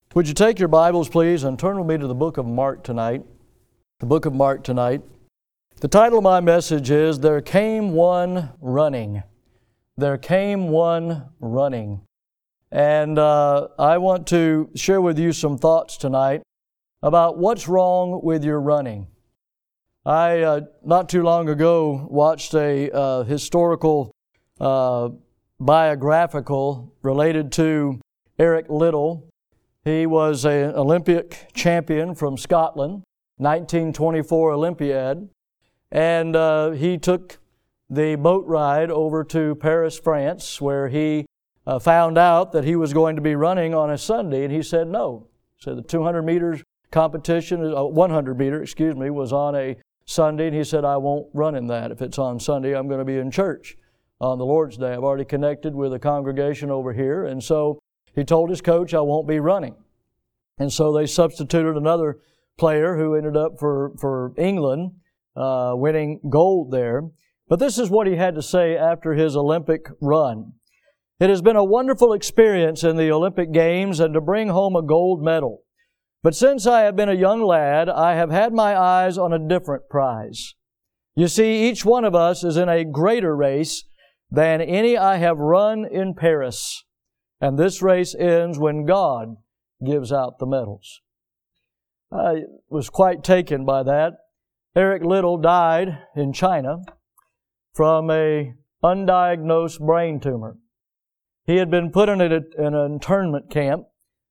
Would you take your Bibles, please, and turn with me to the book of Mark tonight? The book of Mark tonight. The title of my message is, There Came One Running. There Came One Running. And I want to share with you some thoughts tonight about what's wrong with your running. I, not too long ago, watched a historical biographical related to Eric Liddell. He was an Olympic champion from Scotland, 1924 Olympiad, and he took the boat ride over to Paris, France, where he found out that he was going to be running on a Sunday, and he said no. So the 200 meters competition, 100 meter, was on a Sunday, and he said, I won't run in that. If it's on Sunday, I'm going to be in church on the Lord's Day. I've already connected with a congregation over here, and so he told his coach, I won't be running. And so they substituted another player who ended up for England, winning gold there. But this is what he had to say after his Olympic run. It has been a wonderful experience in the Olympic Games and to bring home a gold medal. But since I have been a young lad, I have had my eyes on a different prize. You see, each one of us is in a greater race than any I have run in Paris. And this race ends when God gives out the medals. I was quite taken by that. Eric Liddell died in China from a undiagnosed brain tumor. He had been put in an internment camp,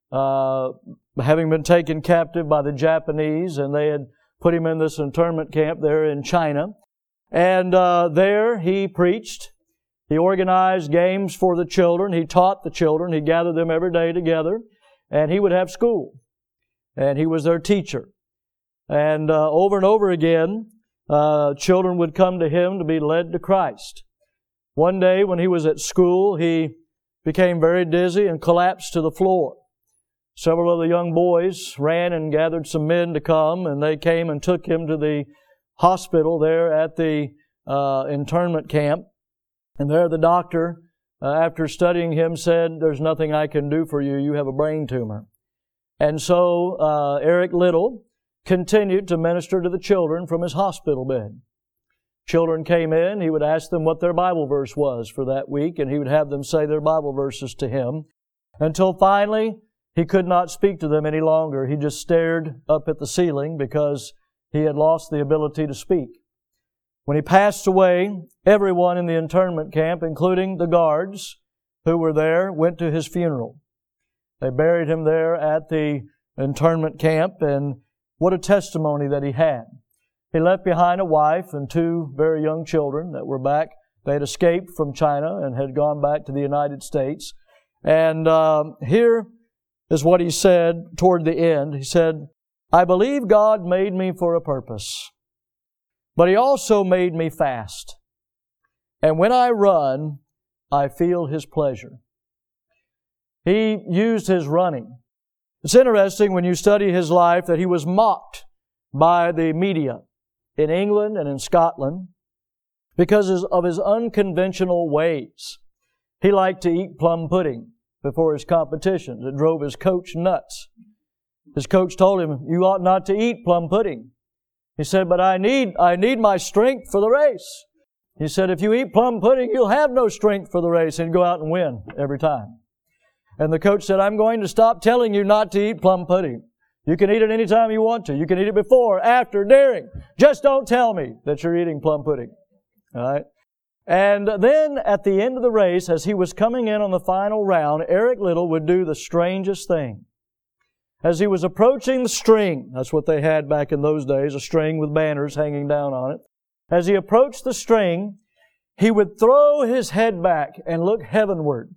having been taken captive by the Japanese, and they had put him in this internment camp there in China. And there he preached. He organized games for the children. He taught the children. He gathered them every day together. And he would have school. And he was their teacher. And over again, children would come to him to be led to Christ. One day when he was at school, he became very dizzy and collapsed to the floor. Several of the young boys ran and gathered some men to come, and they came and took him to the hospital there at the internment camp. And there the doctor, after studying him, said, there's nothing I can do for you. You have a brain tumor. And so Eric Liddell continued to minister to the children from his hospital bed. Children came in. He would ask them what their Bible verse was for that week, and he would have them say their Bible verses to him until finally he could not speak to them any longer. He just stared up at the ceiling because he had lost the ability to speak. When he passed away, everyone in the internment camp, including the guards who were there, went to his funeral. They buried him there at the internment camp, and what a testimony that he had. He left behind a wife and two very young children that were back. They had escaped from China and had gone back to the United States. And here is what he said toward the end. He said, I believe God made me for a purpose. But He also made me fast. And when I run, I feel His pleasure. He used his running. It's interesting when you study his life that he was mocked by the media in England and in Scotland because of his unconventional ways. He liked to eat plum pudding before his competitions. It drove his coach nuts. His coach told him, you ought not to eat plum pudding. He said, but I need my strength for the race. He said, if you eat plum pudding, you'll have no strength for the race, and go out and win every time. And the coach said, I'm going to stop telling you not to eat plum pudding. You can eat it anytime you want to. You can eat it before, after, during. Just don't tell me that you're eating plum pudding. All right? And then at the end of the race, as he was coming in on the final round, Eric Liddell would do the strangest thing. As he was approaching the string, that's what they had back in those days, a string with banners hanging down on it. As he approached the string, he would throw his head back and look heavenward.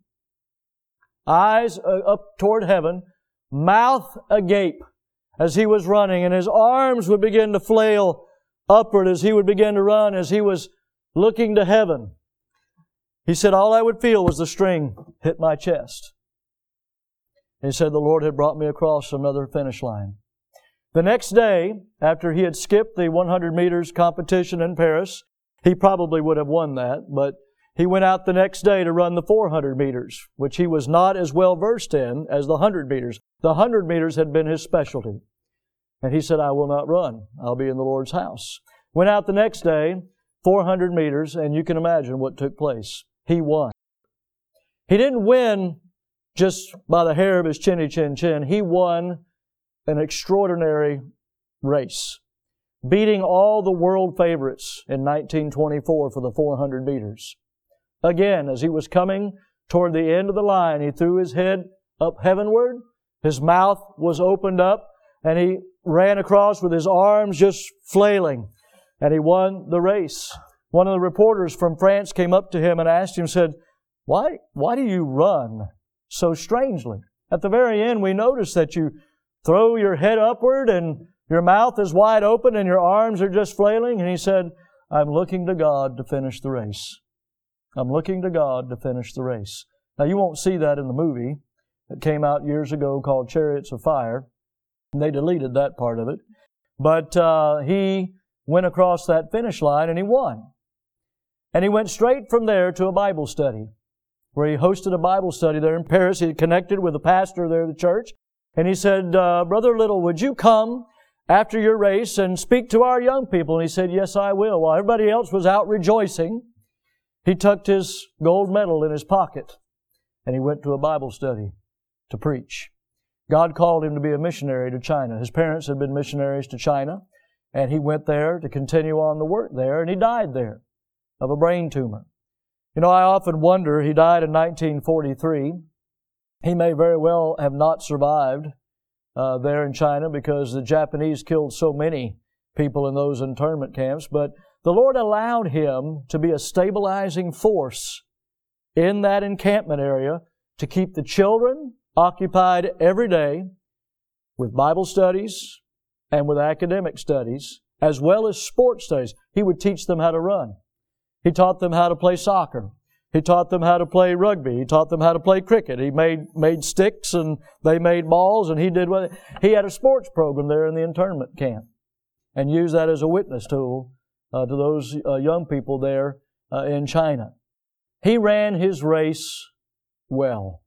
Eyes up toward heaven, mouth agape as he was running, and his arms would begin to flail upward as he would begin to run, as he was looking to heaven. He said, all I would feel was the string hit my chest. He said, the Lord had brought me across another finish line. The next day, after he had skipped the 100 meters competition in Paris, he probably would have won that, but He went out the next day to run the 400 meters, which he was not as well versed in as the 100 meters. The 100 meters had been his specialty. And he said, I will not run. I'll be in the Lord's house. Went out the next day, 400 meters, and you can imagine what took place. He won. He didn't win just by the hair of his chinny chin chin. He won an extraordinary race, beating all the world favorites in 1924 for the 400 meters. Again, as he was coming toward the end of the line, he threw his head up heavenward. His mouth was opened up, and he ran across with his arms just flailing, and he won the race. One of the reporters from France came up to him and asked him, said, Why do you run so strangely? At the very end, we notice that you throw your head upward and your mouth is wide open and your arms are just flailing. And he said, I'm looking to God to finish the race. I'm looking to God to finish the race. Now, you won't see that in the movie that came out years ago called Chariots of Fire. And they deleted that part of it. But he went across that finish line and he won. And he went straight from there to a Bible study, where he hosted a Bible study there in Paris. He connected with a pastor there at the church. And he said, Brother Little, would you come after your race and speak to our young people? And he said, yes, I will. While everybody else was out rejoicing, he tucked his gold medal in his pocket and he went to a Bible study to preach. God called him to be a missionary to China. His parents had been missionaries to China, and he went there to continue on the work there, and he died there of a brain tumor. You know, I often wonder, he died in 1943. He may very well have not survived there in China because the Japanese killed so many people in those internment camps, but the Lord allowed him to be a stabilizing force in that encampment area to keep the children occupied every day with Bible studies and with academic studies, as well as sports studies. He would teach them how to run. He taught them how to play soccer. He taught them how to play rugby. He taught them how to play cricket. He made sticks and they made balls, and he had a sports program there in the internment camp and used that as a witness tool to those young people there in China. He ran his race well.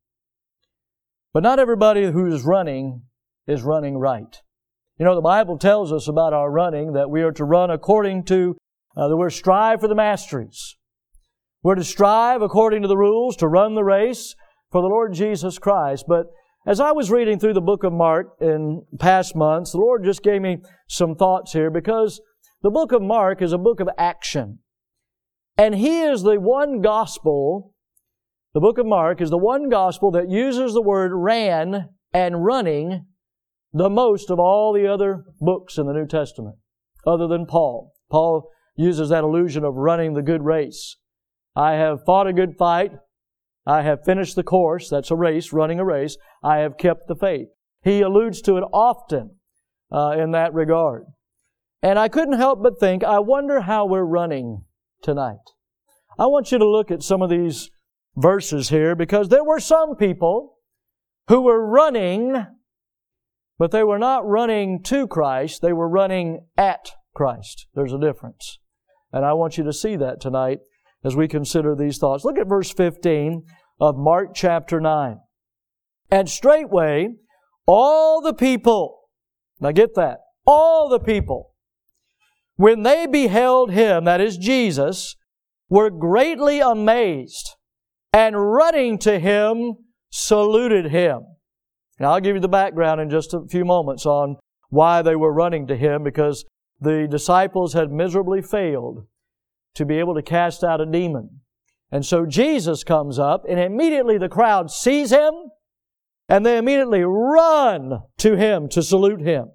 But not everybody who is running right. You know, the Bible tells us about our running that we are to run according to, that we're to strive for the masteries. We're to strive according to the rules to run the race for the Lord Jesus Christ. But as I was reading through the book of Mark in past months, the Lord just gave me some thoughts here, because the book of Mark is a book of action. And he is the one gospel, the book of Mark is the one gospel that uses the word ran and running the most of all the other books in the New Testament, other than Paul. Paul uses that allusion of running the good race. I have fought a good fight. I have finished the course. That's a race, running a race. I have kept the faith. He alludes to it often in that regard. And I couldn't help but think, I wonder how we're running tonight. I want you to look at some of these verses here, because there were some people who were running, but they were not running to Christ. They were running at Christ. There's a difference. And I want you to see that tonight as we consider these thoughts. Look at verse 15 of Mark chapter 9. And straightway all the people, now get that, all the people, when they beheld Him, that is Jesus, were greatly amazed, and running to Him, saluted Him. Now I'll give you the background in just a few moments on why they were running to Him, because the disciples had miserably failed to be able to cast out a demon. And so Jesus comes up, and immediately the crowd sees Him, and they immediately run to Him to salute Him.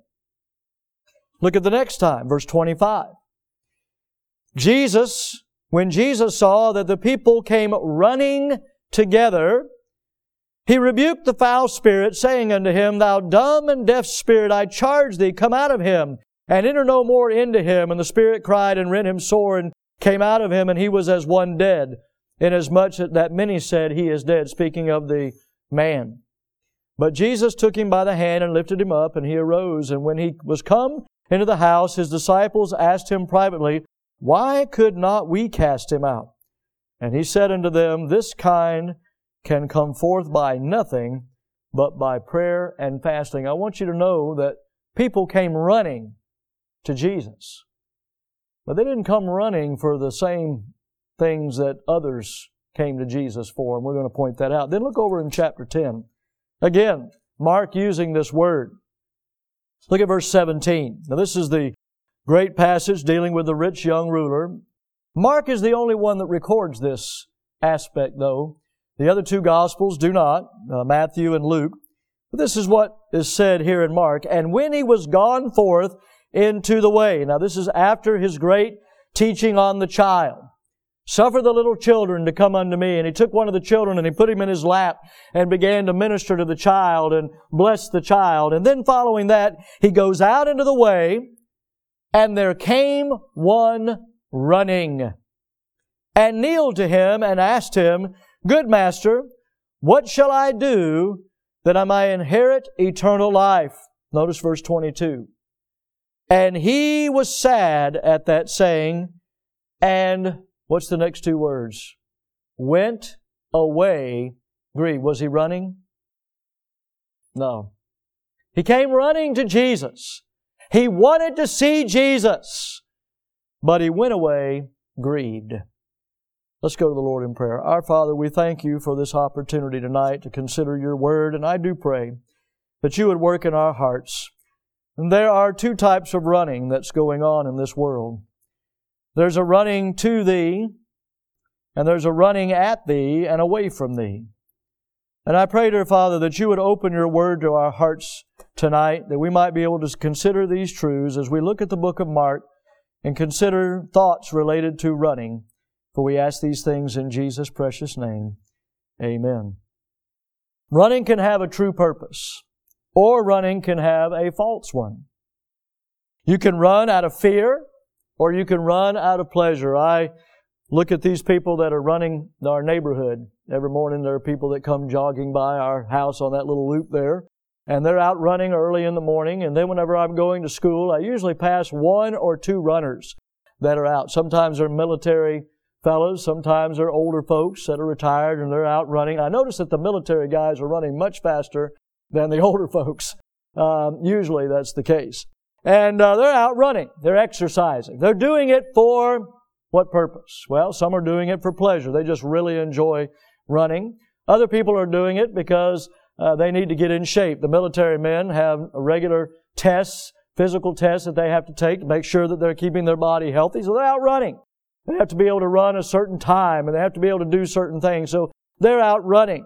Look at the next time, verse 25. When Jesus saw that the people came running together, He rebuked the foul spirit, saying unto him, Thou dumb and deaf spirit, I charge thee, come out of him, and enter no more into him. And the spirit cried and rent him sore, and came out of him, and he was as one dead, inasmuch that many said, He is dead, speaking of the man. But Jesus took him by the hand and lifted him up, and he arose. And when he was come into the house, His disciples asked Him privately, Why could not we cast him out? And He said unto them, This kind can come forth by nothing but by prayer and fasting. I want you to know that people came running to Jesus. But they didn't come running for the same things that others came to Jesus for, and we're going to point that out. Then look over in chapter 10. Again, Mark using this word. Look at verse 17. Now this is the great passage dealing with the rich young ruler. Mark is the only one that records this aspect, though. The other two Gospels do not, Matthew and Luke. But this is what is said here in Mark. And when He was gone forth into the way. Now this is after His great teaching on the child. Suffer the little children to come unto me. And He took one of the children and He put him in His lap and began to minister to the child and bless the child. And then following that, He goes out into the way, and there came one running and kneeled to Him and asked Him, Good Master, what shall I do that I may inherit eternal life? Notice verse 22. And He was sad at that saying, and what's the next two words? Went away grieved. Was He running? No. He came running to Jesus. He wanted to see Jesus, but He went away grieved. Let's go to the Lord in prayer. Our Father, we thank You for this opportunity tonight to consider Your Word, and I do pray that You would work in our hearts. And there are two types of running that's going on in this world. There's a running to Thee, and there's a running at Thee and away from Thee. And I pray, dear Father, that You would open Your Word to our hearts tonight, that we might be able to consider these truths as we look at the book of Mark and consider thoughts related to running. For we ask these things in Jesus' precious name. Amen. Running can have a true purpose, or running can have a false one. You can run out of fear, or you can run out of pleasure. I look at these people that are running our neighborhood. Every morning there are people that come jogging by our house on that little loop there, and they're out running early in the morning. And then whenever I'm going to school, I usually pass one or two runners that are out. Sometimes they're military fellows, sometimes they're older folks that are retired and they're out running. I notice that the military guys are running much faster than the older folks. Usually that's the case. And they're out running. They're exercising. They're doing it for what purpose? Well, some are doing it for pleasure. They just really enjoy running. Other people are doing it because they need to get in shape. The military men have regular tests, physical tests that they have to take to make sure that they're keeping their body healthy. So they're out running. They have to be able to run a certain time, and they have to be able to do certain things. So they're out running.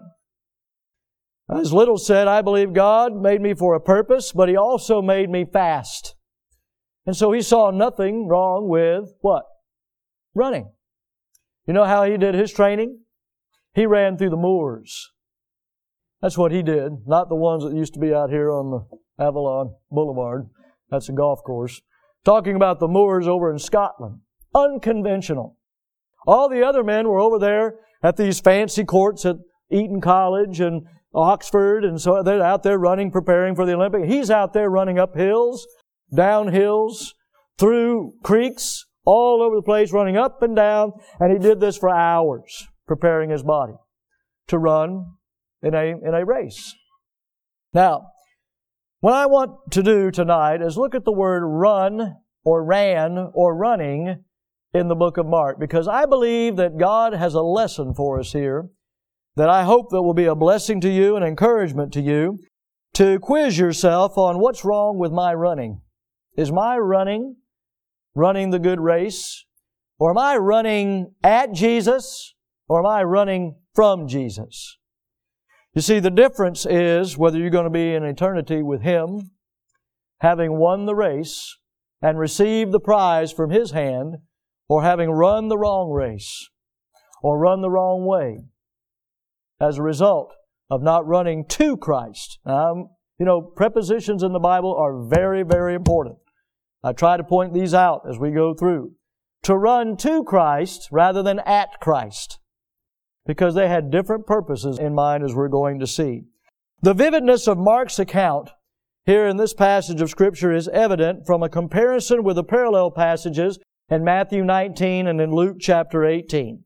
As Little said, I believe God made me for a purpose, but He also made me fast. And so He saw nothing wrong with what? Running. You know how He did His training? He ran through the moors. That's what He did, not the ones that used to be out here on the Avalon Boulevard. That's a golf course. Talking about the moors over in Scotland. Unconventional. All the other men were over there at these fancy courts at Eton College and Oxford, and so they're out there running, preparing for the Olympics. He's out there running up hills, down hills, through creeks, all over the place, running up and down, and he did this for hours, preparing his body to run in a race. Now, what I want to do tonight is look at the word run or ran or running in the book of Mark, because I believe that God has a lesson for us here that I hope that will be a blessing to you and encouragement to you to quiz yourself on what's wrong with my running. Is my running the good race? Or am I running at Jesus? Or am I running from Jesus? You see, the difference is whether you're going to be in eternity with Him, having won the race and received the prize from His hand, or having run the wrong race, or run the wrong way, as a result of not running to Christ. Prepositions in the Bible are very, very important. I try to point these out as we go through. To run to Christ rather than at Christ, because they had different purposes in mind, as we're going to see. The vividness of Mark's account here in this passage of Scripture is evident from a comparison with the parallel passages in Matthew 19 and in Luke chapter 18.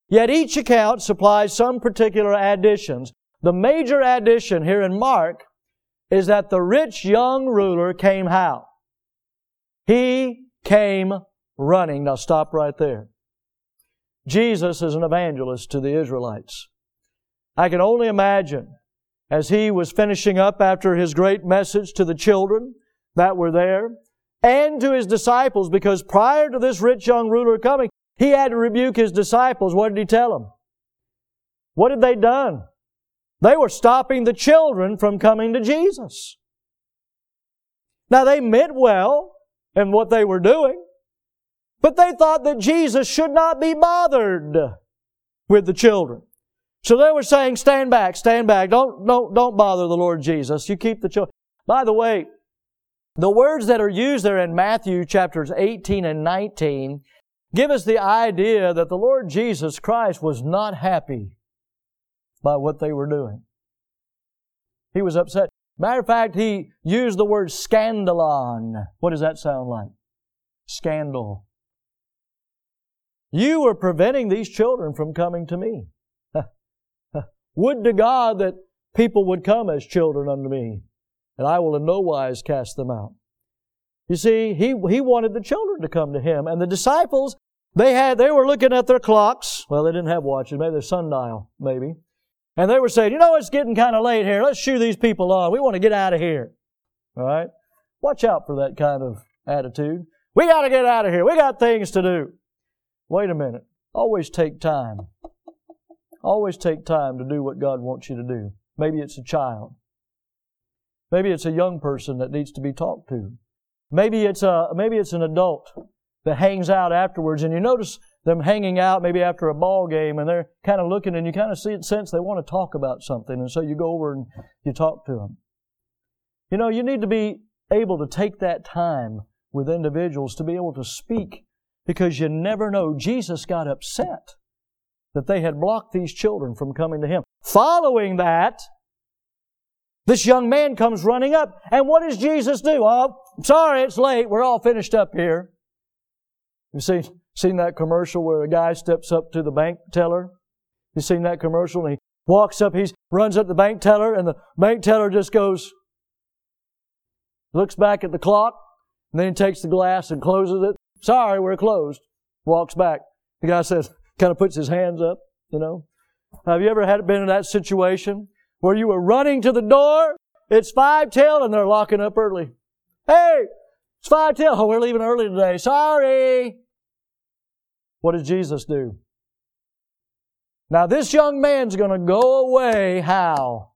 Yet each account supplies some particular additions. The major addition here in Mark is that the rich young ruler came how? He came running. Now stop right there. Jesus is an evangelist to the Israelites. I can only imagine as He was finishing up after His great message to the children that were there and to His disciples, because prior to this rich young ruler coming, He had to rebuke His disciples. What did He tell them? What had they done? They were stopping the children from coming to Jesus. Now they meant well in what they were doing, but they thought that Jesus should not be bothered with the children. So they were saying, stand back, don't bother the Lord Jesus. You keep the children. By the way, the words that are used there in Matthew chapters 18 and 19 give us the idea that the Lord Jesus Christ was not happy by what they were doing. He was upset. Matter of fact, He used the word scandalon. What does that sound like? Scandal. You were preventing these children from coming to me. Would to God that people would come as children unto me, and I will in no wise cast them out. You see, He wanted the children to come to Him, and the disciples, they were looking at their clocks. Well, they didn't have watches, maybe their sundial, maybe. And they were saying, it's getting kind of late here. Let's shoo these people on. We want to get out of here. All right? Watch out for that kind of attitude. We got to get out of here. We got things to do. Wait a minute. Always take time. Always take time to do what God wants you to do. Maybe it's a child. Maybe it's a young person that needs to be talked to. Maybe it's an adult that hangs out afterwards, and you notice them hanging out maybe after a ball game, and they're kind of looking, and you kind of sense they want to talk about something, and so you go over and you talk to them. You need to be able to take that time with individuals to be able to speak, because you never know. Jesus got upset that they had blocked these children from coming to Him. Following that, this young man comes running up, and what does Jesus do? Oh, sorry, it's late. We're all finished up here. You seen that commercial where a guy steps up to the bank teller? You seen that commercial? And he walks up, he runs up to the bank teller, and the bank teller just goes, looks back at the clock, and then he takes the glass and closes it. Sorry, we're closed. Walks back. The guy says, kind of puts his hands up, Have you ever been in that situation where you were running to the door, it's 5 till, and they're locking up early? Hey, it's 5 till. Oh, we're leaving early today. Sorry. What does Jesus do? Now this young man's going to go away how?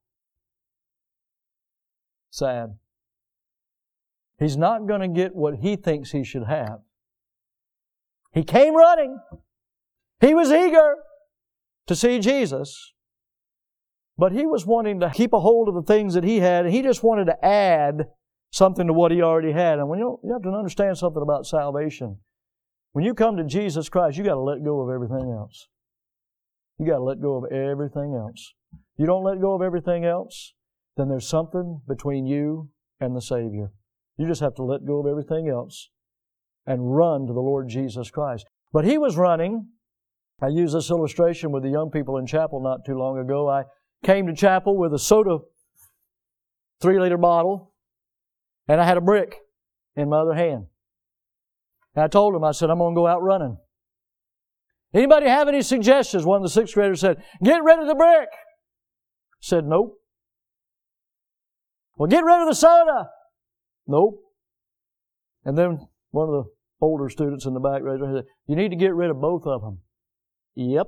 Sad. He's not going to get what he thinks he should have. He came running. He was eager to see Jesus, but he was wanting to keep a hold of the things that he had, and he just wanted to add something to what he already had. And when you have to understand something about salvation. When you come to Jesus Christ, you got to let go of everything else. You got to let go of everything else. You don't let go of everything else, then there's something between you and the Savior. You just have to let go of everything else and run to the Lord Jesus Christ. But he was running. I used this illustration with the young people in chapel not too long ago. I came to chapel with a soda 3-liter bottle, and I had a brick in my other hand. And I told them, I said, I'm going to go out running. Anybody have any suggestions? One of the 6th graders said, get rid of the brick. I said, nope. Well, get rid of the soda. Nope. And then one of the older students in the back raised their hand and said, you need to get rid of both of them. Yep.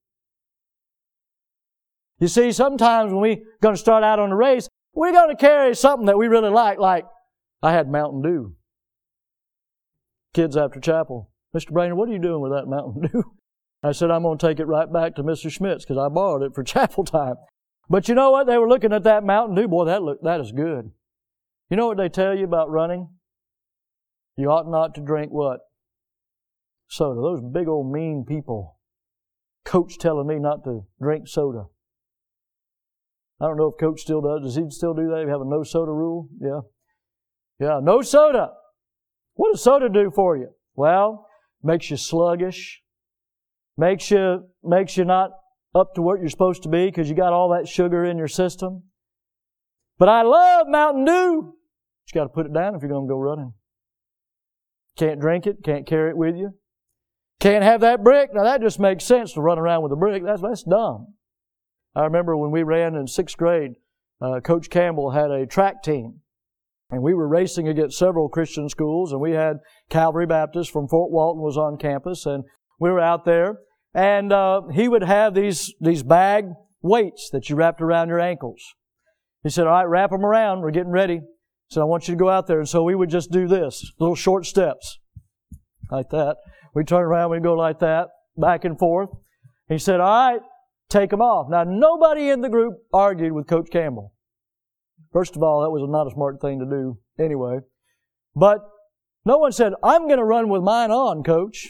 You see, sometimes when we're going to start out on the race, we're going to carry something that we really like I had Mountain Dew. Kids after chapel, Mr. Brainerd, what are you doing with that Mountain Dew? I said, I'm going to take it right back to Mr. Schmitz because I borrowed it for chapel time. But you know what? They were looking at that Mountain Dew. Boy, that is good. You know what they tell you about running? You ought not to drink what? Soda. Those big old mean people. Coach telling me not to drink soda. I don't know if Coach still does. Does he still do that? You have a no soda rule? Yeah. Yeah, no soda. What does soda do for you? Well, makes you sluggish, makes you not up to what you're supposed to be because you got all that sugar in your system. But I love Mountain Dew. You got to put it down if you're going to go running. Can't drink it, can't carry it with you. Can't have that brick. Now that just makes sense to run around with a brick. That's dumb. I remember when we ran in 6th grade, Coach Campbell had a track team. And we were racing against several Christian schools, and we had Calvary Baptist from Fort Walton was on campus, and we were out there. And he would have these bag weights that you wrapped around your ankles. He said, all right, wrap them around. We're getting ready. He said, I want you to go out there. And so we would just do this, little short steps like that. We'd turn around, we'd go like that, back and forth. He said, all right, take them off. Now, nobody in the group argued with Coach Campbell. First of all, that was not a smart thing to do anyway. But no one said, I'm going to run with mine on, Coach.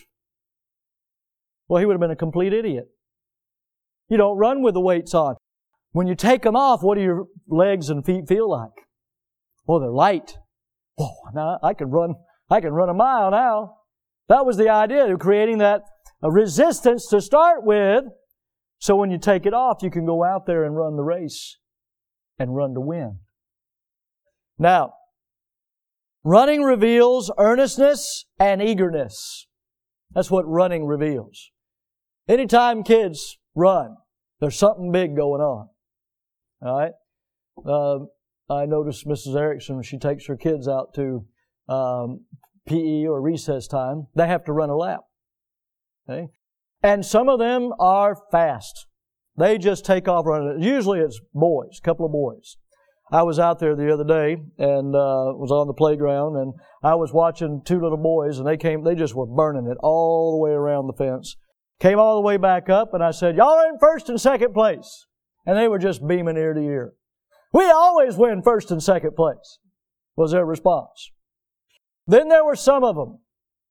Well, he would have been a complete idiot. You don't run with the weights on. When you take them off, what do your legs and feet feel like? Well, they're light. Whoa, now I can run a mile now. That was the idea of creating that resistance to start with. So when you take it off, you can go out there and run the race and run to win. Now, running reveals earnestness and eagerness. That's what running reveals. Anytime kids run, there's something big going on. All right? I noticed Mrs. Erickson, when she takes her kids out to PE or recess time, they have to run a lap. Okay? And some of them are fast. They just take off running. Usually it's boys, a couple of boys. I was out there the other day and was on the playground, and I was watching 2 little boys, and they just were burning it all the way around the fence. Came all the way back up, and I said, y'all are in 1st and 2nd place. And they were just beaming ear to ear. We always win 1st and 2nd place, was their response. Then there were some of them.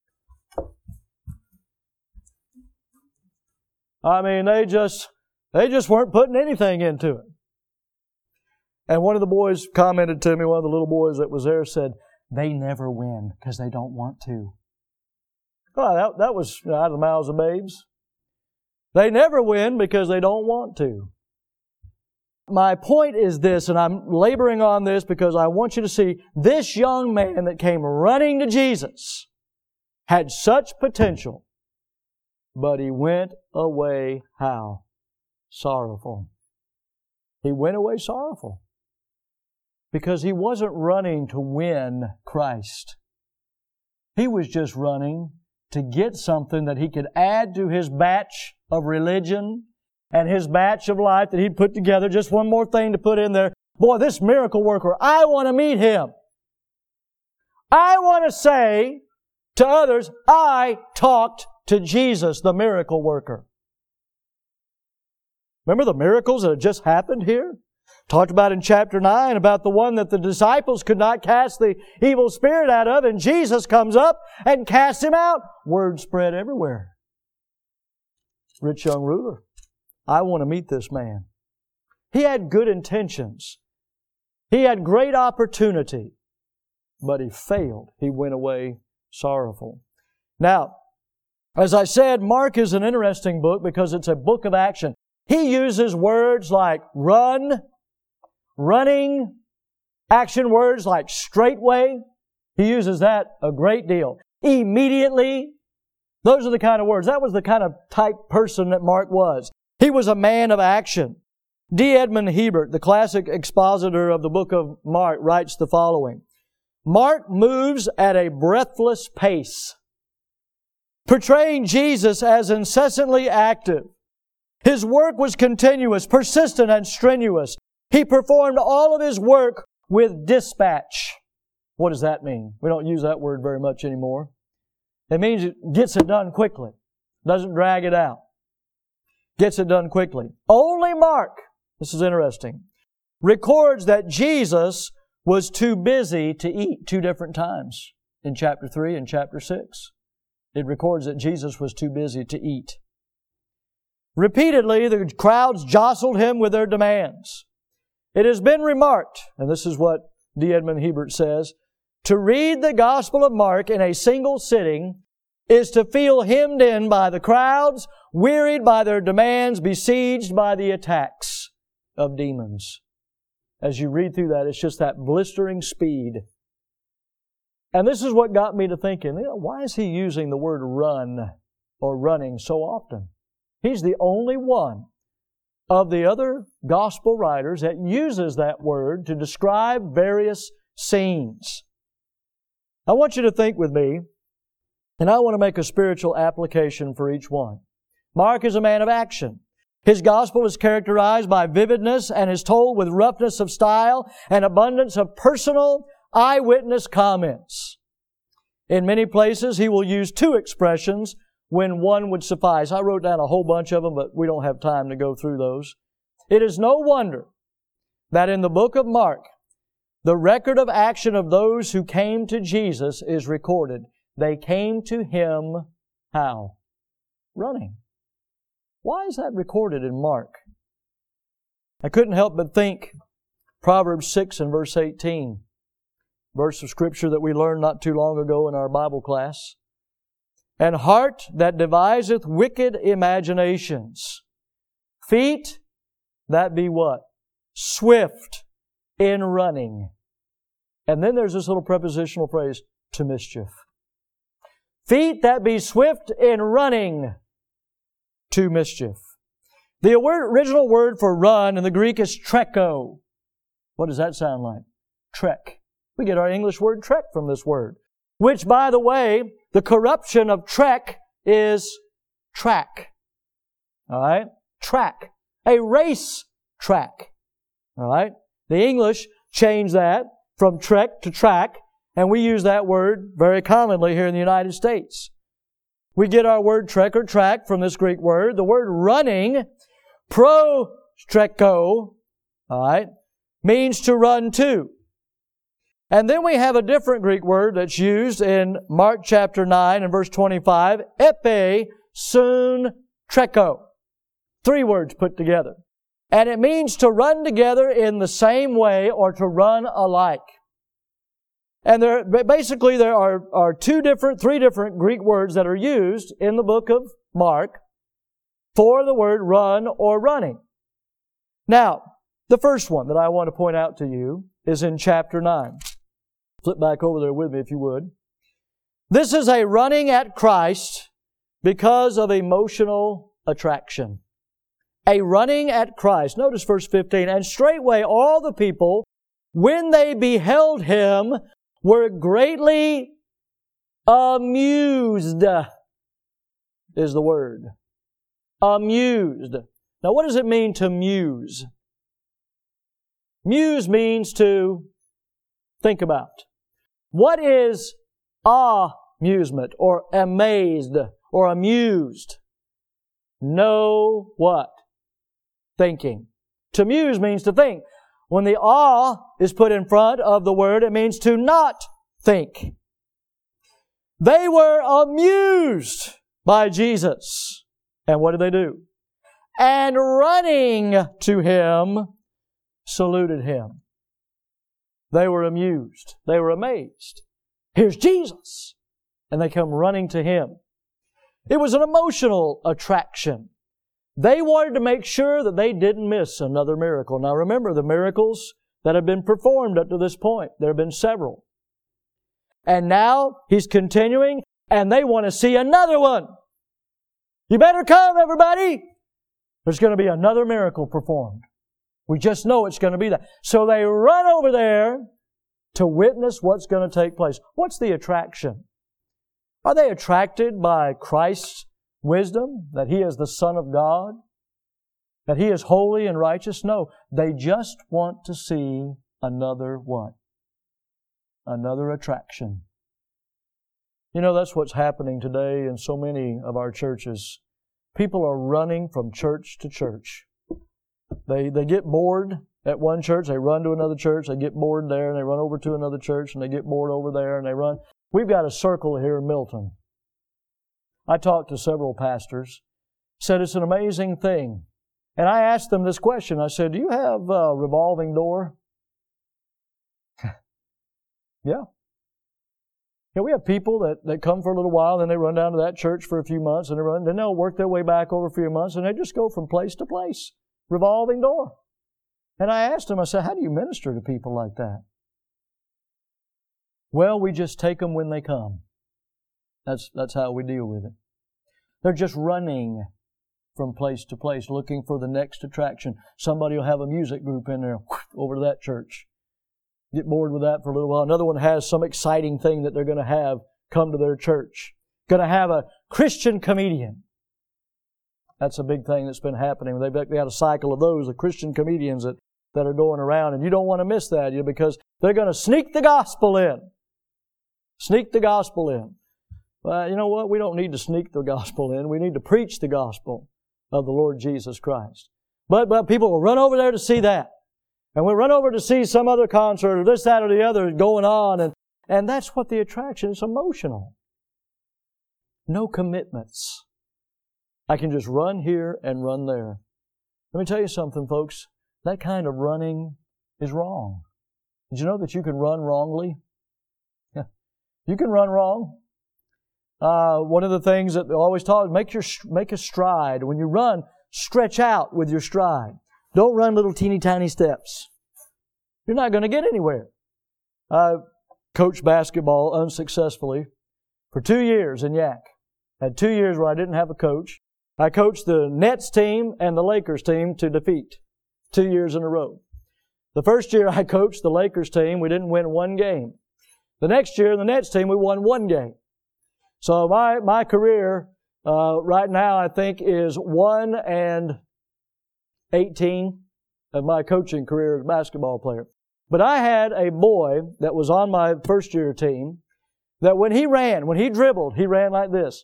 I mean, they just weren't putting anything into it. And one of the boys commented to me, one of the little boys that was there said, they never win because they don't want to. Well, that was out of the mouths of babes. They never win because they don't want to. My point is this, and I'm laboring on this because I want you to see this young man that came running to Jesus had such potential, but he went away how? Sorrowful. He went away sorrowful because he wasn't running to win Christ. He was just running to get something that he could add to his batch of religion and his batch of life that he'd put together. Just one more thing to put in there. Boy, this miracle worker, I want to meet him. I want to say to others, I talked to Jesus, the miracle worker. Remember the miracles that had just happened here? Talked about in chapter 9 about the one that the disciples could not cast the evil spirit out of, and Jesus comes up and casts him out. Word spread everywhere. Rich young ruler. I want to meet this man. He had good intentions. He had great opportunity, but he failed. He went away sorrowful. Now, as I said, Mark is an interesting book because it's a book of action. He uses words like run, running, action words like straightway. He uses that a great deal. Immediately. Those are the kind of words. That was the kind of type person that Mark was. He was a man of action. D. Edmond Hebert, the classic expositor of the book of Mark, writes the following. Mark moves at a breathless pace, portraying Jesus as incessantly active. His work was continuous, persistent, and strenuous. He performed all of his work with dispatch. What does that mean? We don't use that word very much anymore. It means it gets it done quickly. Doesn't drag it out. Gets it done quickly. Only Mark, this is interesting, records that Jesus was too busy to eat 2 different times in chapter 3 and chapter 6. It records that Jesus was too busy to eat. Repeatedly, the crowds jostled him with their demands. It has been remarked, and this is what D. Edmond Hebert says, to read the Gospel of Mark in a single sitting is to feel hemmed in by the crowds, wearied by their demands, besieged by the attacks of demons. As you read through that, it's just that blistering speed. And this is what got me to thinking, why is he using the word run or running so often? He's the only one of the other gospel writers that uses that word to describe various scenes. I want you to think with me, and I want to make a spiritual application for each one. Mark is a man of action. His gospel is characterized by vividness and is told with roughness of style and abundance of personal eyewitness comments. In many places, he will use two expressions when one would suffice. I wrote down a whole bunch of them, but we don't have time to go through those. It is no wonder that in the book of Mark, the record of action of those who came to Jesus is recorded. They came to Him how? Running. Why is that recorded in Mark? I couldn't help but think Proverbs 6 and verse 18, verse of Scripture that we learned not too long ago in our Bible class. And heart that deviseth wicked imaginations. Feet that be what? Swift in running. And then there's this little prepositional phrase, to mischief. Feet that be swift in running to mischief. The original word for run in the Greek is treko. What does that sound like? Trek. We get our English word trek from this word. Which, by the way, the corruption of trek is track. All right? Track. A race track. All right? The English changed that from trek to track, and we use that word very commonly here in the United States. We get our word trek or track from this Greek word. The word running, prostreko, all right, means to run to. And then we have a different Greek word that's used in Mark chapter 9 and verse 25, epe sun treko. 3 words put together. And it means to run together in the same way or to run alike. And there are 3 different Greek words that are used in the book of Mark for the word run or running. Now, the first one that I want to point out to you is in chapter 9. Flip back over there with me if you would. This is a running at Christ because of emotional attraction. A running at Christ. Notice verse 15. And straightway all the people, when they beheld Him, were greatly amused, is the word. Amused. Now what does it mean to muse? Muse means to think about. What is amusement or amazed or amused? No what? Thinking. To muse means to think. When the is put in front of the word, it means to not think. They were amused by Jesus. And what did they do? And running to Him, saluted Him. They were amused. They were amazed. Here's Jesus. And they come running to Him. It was an emotional attraction. They wanted to make sure that they didn't miss another miracle. Now remember the miracles that have been performed up to this point. There have been several. And now He's continuing, and they want to see another one. You better come, everybody. There's going to be another miracle performed. We just know it's going to be that. So they run over there to witness what's going to take place. What's the attraction? Are they attracted by Christ's wisdom, that He is the Son of God, that He is holy and righteous? No, they just want to see another what? Another attraction. You know, that's what's happening today in so many of our churches. People are running from church to church. They get bored at one church, they run to another church, they get bored there, and they run over to another church, and they get bored over there, and they run. We've got a circle here in Milton. I talked to several pastors, said it's an amazing thing. And I asked them this question. I said, do you have a revolving door? Yeah. Yeah, we have people that come for a little while, then they run down to that church for a few months, and then they'll work their way back over a few months, and they just go from place to place, revolving door. And I asked him, I said, how do you minister to people like that? Well, we just take them when they come. That's how we deal with it. They're just running from place to place, looking for the next attraction. Somebody will have a music group in there, over to that church. Get bored with that for a little while. Another one has some exciting thing that they're going to have come to their church. Going to have a Christian comedian. That's a big thing that's been happening. They've got a cycle of those, the Christian comedians that are going around, and you don't want to miss that, because they're going to sneak the gospel in. Sneak the gospel in. Well, you know what? We don't need to sneak the gospel in. We need to preach the gospel of the Lord Jesus Christ. But people will run over there to see that. And we'll run over to see some other concert or this, that, or the other going on. And that's what the attraction is, emotional. No commitments. I can just run here and run there. Let me tell you something, folks. That kind of running is wrong. Did you know that you can run wrongly? Yeah. You can run wrong. One of the things that they always taught is make a stride. When you run, stretch out with your stride. Don't run little teeny tiny steps. You're not going to get anywhere. I coached basketball unsuccessfully for 2 years in Yak. I had 2 years where I didn't have a coach. I coached the Nets team and the Lakers team to defeat 2 years in a row. The first year I coached the Lakers team, we didn't win one game. The next year, the Nets team, we won one game. So my career right now, I think, is 1-18 of my coaching career as a basketball player. But I had a boy that was on my first year team that when he dribbled, he ran like this.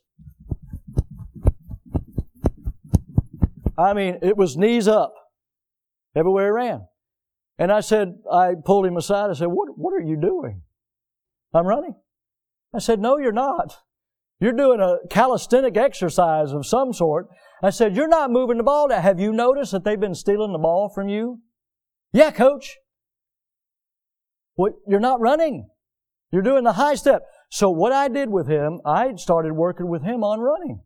I mean, it was knees up everywhere he ran. And I pulled him aside. I said, what are you doing? I'm running. I said, no, you're not. You're doing a calisthenic exercise of some sort. I said, you're not moving the ball. Have you noticed that they've been stealing the ball from you? Yeah, coach. Well, you're not running. You're doing the high step. So what I did with him, I started working with him on running.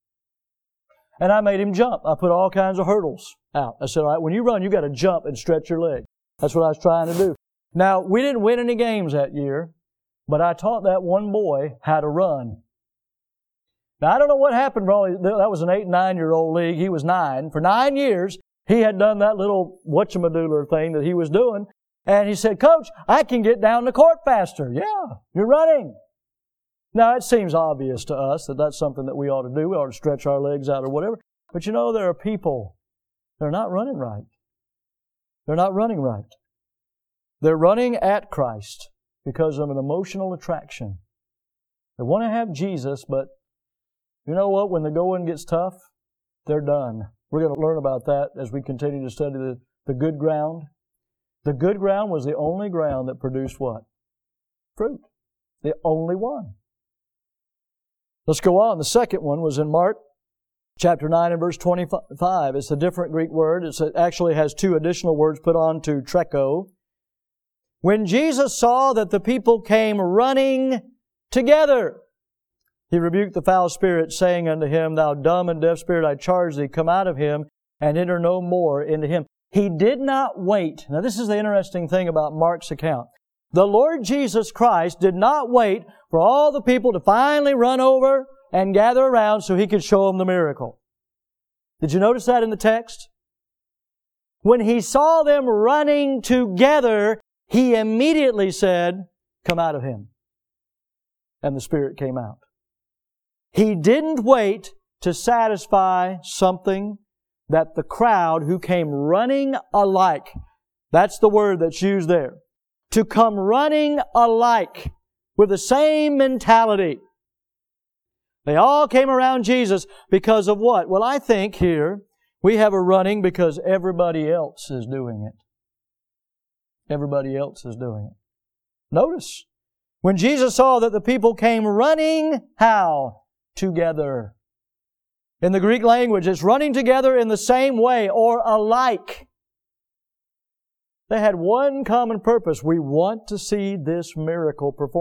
And I made him jump. I put all kinds of hurdles out. I said, all right, when you run, you got to jump and stretch your leg. That's what I was trying to do. Now, we didn't win any games that year, but I taught that one boy how to run. Now, I don't know what happened. That was an 8 and 9-year-old league. He was 9. For 9 years, he had done that little whatchamadooler thing that he was doing. And he said, Coach, I can get down the court faster. Yeah, you're running. Now, it seems obvious to us that that's something that we ought to do. We ought to stretch our legs out or whatever. But you know, there are people that are not running right. They're not running right. They're running at Christ because of an emotional attraction. They want to have Jesus, but you know what? When the going gets tough, they're done. We're going to learn about that as we continue to study the good ground. The good ground was the only ground that produced what? Fruit. The only one. Let's go on. The second one was in Mark chapter 9 and verse 25. It's a different Greek word. It actually has 2 additional words put on to treko. When Jesus saw that the people came running together, He rebuked the foul spirit, saying unto him, Thou dumb and deaf spirit, I charge thee, come out of him, and enter no more into him. He did not wait. Now this is the interesting thing about Mark's account. The Lord Jesus Christ did not wait for all the people to finally run over and gather around so He could show them the miracle. Did you notice that in the text? When He saw them running together, He immediately said, Come out of him. And the spirit came out. He didn't wait to satisfy something that the crowd who came running alike, that's the word that's used there, to come running alike with the same mentality. They all came around Jesus because of what? Well, I think here we have a running because everybody else is doing it. Everybody else is doing it. Notice, when Jesus saw that the people came running, how? Together. In the Greek language, it's running together in the same way or alike. They had one common purpose. We want to see this miracle performed.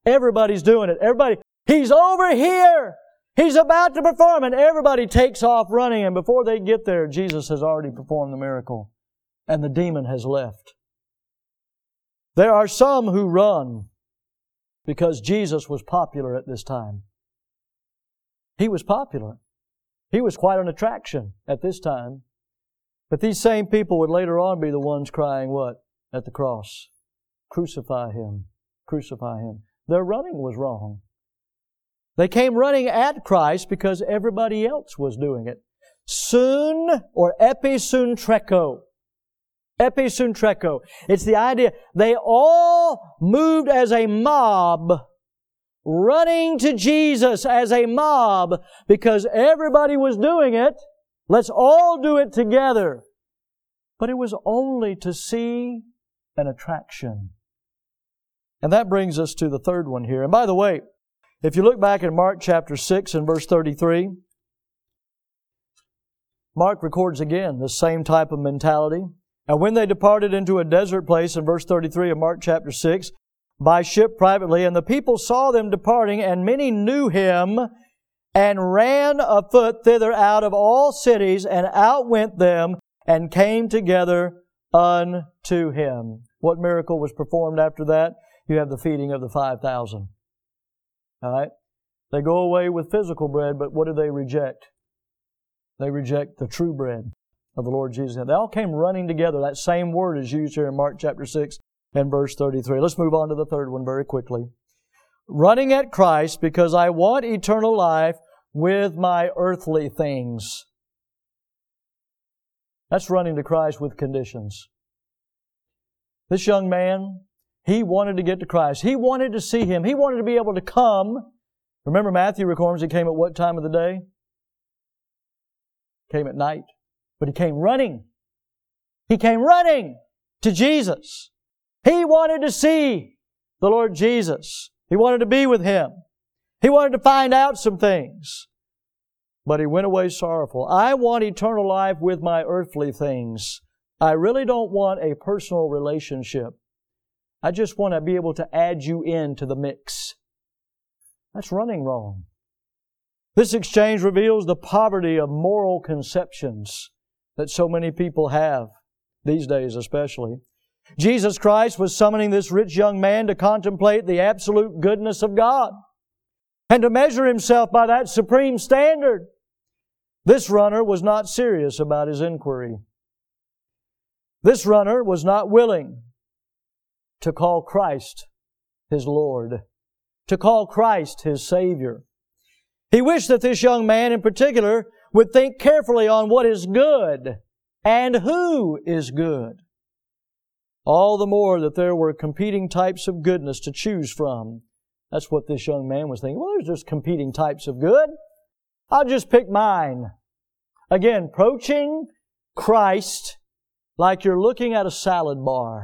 Everybody's doing it. Everybody, He's over here. He's about to perform, and everybody takes off running, and before they get there, Jesus has already performed the miracle, and the demon has left. There are some who run because Jesus was popular at this time. He was popular. He was quite an attraction at this time. But these same people would later on be the ones crying what? At the cross. Crucify Him. Crucify Him. Their running was wrong. They came running at Christ because everybody else was doing it. Soon, or episuntreko. Episuntreko. It's the idea they all moved as a mob, running to Jesus as a mob because everybody was doing it. Let's all do it together. But it was only to see an attraction. And that brings us to the third one here. And by the way, if you look back in Mark chapter 6 and verse 33, Mark records again the same type of mentality. And when they departed into a desert place, in verse 33 of Mark chapter 6, by ship privately, and the people saw them departing, and many knew Him, and ran afoot thither out of all cities, and outwent them, and came together unto Him. What miracle was performed after that? You have the feeding of the 5,000. All right? They go away with physical bread, but what do they reject? They reject the true bread of the Lord Jesus. They all came running together. That same word is used here in Mark chapter 6 and verse 33. Let's move on to the third one very quickly. Running at Christ because I want eternal life with my earthly things. That's running to Christ with conditions. This young man, he wanted to get to Christ. He wanted to see Him. He wanted to be able to come. Remember, Matthew records He came at what time of the day? Came at night. But He came running. He came running to Jesus. He wanted to see the Lord Jesus. He wanted to be with Him. He wanted to find out some things. But he went away sorrowful. I want eternal life with my earthly things. I really don't want a personal relationship. I just want to be able to add you into the mix. That's running wrong. This exchange reveals the poverty of moral conceptions that so many people have, these days especially. Jesus Christ was summoning this rich young man to contemplate the absolute goodness of God and to measure himself by that supreme standard. This runner was not serious about his inquiry. This runner was not willing to call Christ his Lord, to call Christ his Savior. He wished that this young man in particular would think carefully on what is good and who is good. All the more that there were competing types of goodness to choose from. That's what this young man was thinking. Well, there's just competing types of good. I'll just pick mine. Again, approaching Christ like you're looking at a salad bar.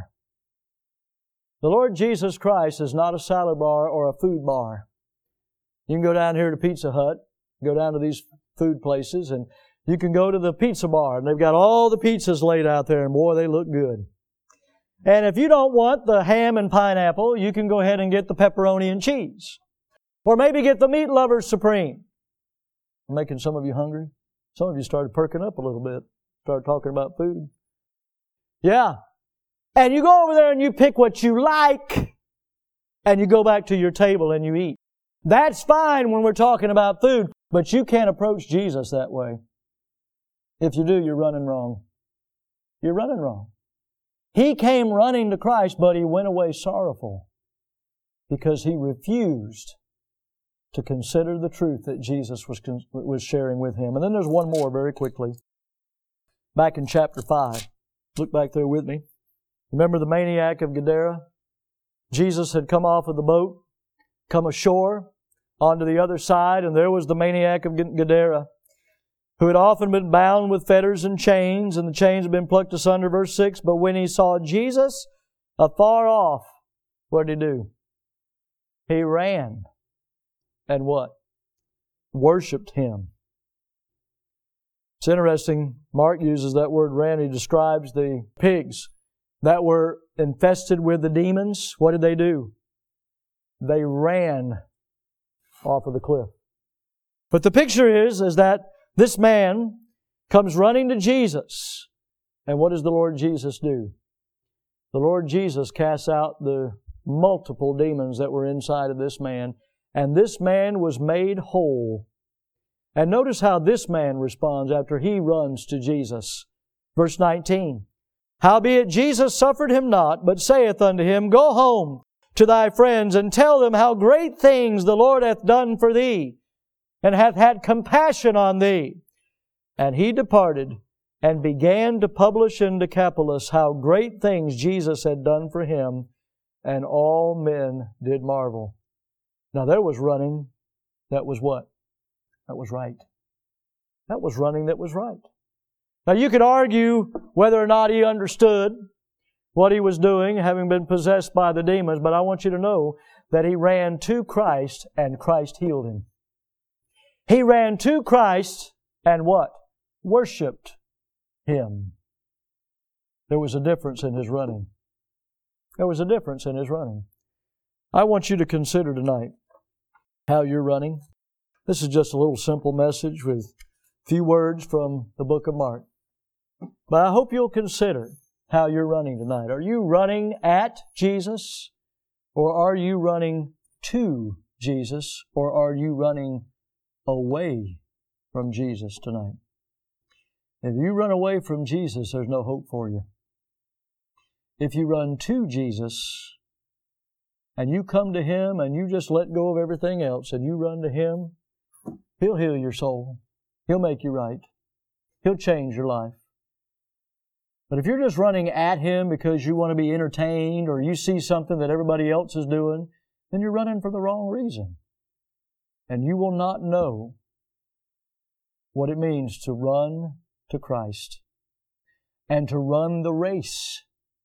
The Lord Jesus Christ is not a salad bar or a food bar. You can go down here to Pizza Hut, go down to these food places, and you can go to the pizza bar, and they've got all the pizzas laid out there, and boy, they look good. And if you don't want the ham and pineapple, you can go ahead and get the pepperoni and cheese. Or maybe get the Meat Lovers Supreme. I'm making some of you hungry. Some of you started perking up a little bit, started talking about food. Yeah. And you go over there and you pick what you like, and you go back to your table and you eat. That's fine when we're talking about food, but you can't approach Jesus that way. If you do, you're running wrong. You're running wrong. He came running to Christ, but He went away sorrowful because He refused to consider the truth that Jesus was sharing with him. And then there's one more very quickly. Back in chapter 5. Look back there with me. Remember the maniac of Gadara? Jesus had come off of the boat, come ashore onto the other side, and there was the maniac of Gadara, who had often been bound with fetters and chains, and the chains had been plucked asunder, verse 6. But when he saw Jesus afar off, what did he do? He ran. And what? Worshipped Him. It's interesting, Mark uses that word ran. He describes the pigs that were infested with the demons. What did they do? they ran off of the cliff. But the picture is that this man comes running to Jesus. And what does the Lord Jesus do? The Lord Jesus casts out the multiple demons that were inside of this man, and this man was made whole. And notice how this man responds after he runs to Jesus. Verse 19. Howbeit Jesus suffered him not, but saith unto him, Go home to thy friends, and tell them how great things the Lord hath done for thee, and hath had compassion on thee. And he departed, and began to publish in Decapolis how great things Jesus had done for him, and all men did marvel. Now there was running that was what? That was right. That was running that was right. Now you could argue whether or not he understood what he was doing, having been possessed by the demons, but I want you to know that he ran to Christ and Christ healed him. He ran to Christ and what? Worshipped Him. There was a difference in his running. There was a difference in his running. I want you to consider tonight how you're running. This is just a little simple message with a few words from the book of Mark. But I hope you'll consider how you're running tonight. Are you running at Jesus? Or are you running to Jesus? Or are you running away from Jesus tonight? If you run away from Jesus, there's no hope for you. If you run to Jesus, and you come to Him, and you just let go of everything else, and you run to Him, He'll heal your soul. He'll make you right. He'll change your life. But if you're just running at Him because you want to be entertained, or you see something that everybody else is doing, then you're running for the wrong reason. And you will not know what it means to run to Christ and to run the race.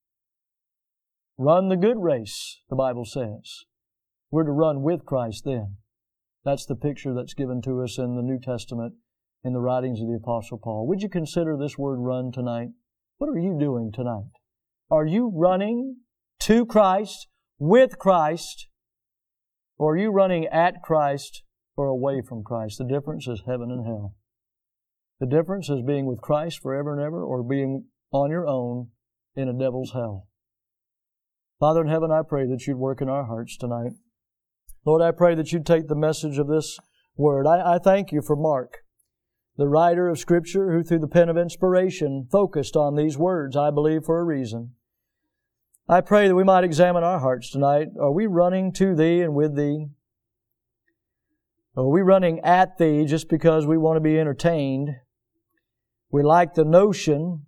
Run the good race, the Bible says. We're to run with Christ then. That's the picture that's given to us in the New Testament in the writings of the Apostle Paul. Would you consider this word run tonight? What are you doing tonight? Are you running to Christ, with Christ, or are you running at Christ or away from Christ? The difference is heaven and hell. The difference is being with Christ forever and ever or being on your own in a devil's hell. Father in heaven, I pray that You'd work in our hearts tonight. Lord, I pray that You'd take the message of this word. I thank You for Mark, the writer of Scripture, who through the pen of inspiration focused on these words, I believe, for a reason. I pray that we might examine our hearts tonight. Are we running to Thee and with Thee? Are we running at Thee just because we want to be entertained? We like the notion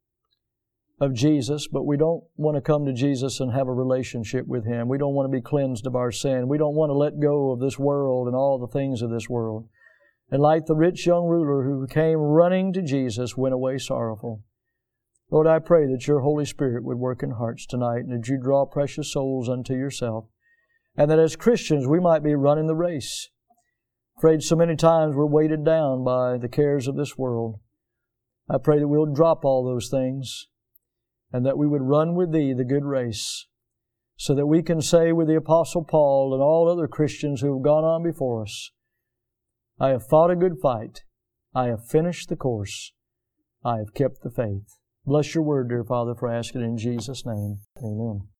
of Jesus, but we don't want to come to Jesus and have a relationship with Him. We don't want to be cleansed of our sin. We don't want to let go of this world and all the things of this world. And like the rich young ruler who came running to Jesus, went away sorrowful. Lord, I pray that Your Holy Spirit would work in hearts tonight and that You draw precious souls unto Yourself. And that as Christians we might be running the race. Afraid so many times we're weighted down by the cares of this world. I pray that we'll drop all those things and that we would run with Thee the good race so that we can say with the Apostle Paul and all other Christians who have gone on before us, I have fought a good fight. I have finished the course. I have kept the faith. Bless Your word, dear Father, for asking in Jesus' name. Amen.